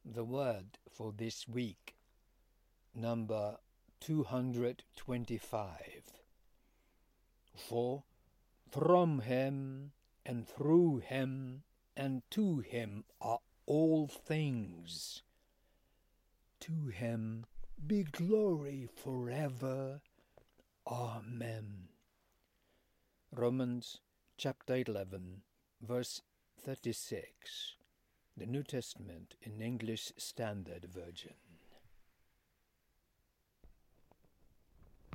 The word for this week, number 225. For from him and through him and to him are all things. To him be glory forever. Amen. Romans chapter 11, verse 36. The New Testament in English Standard Version.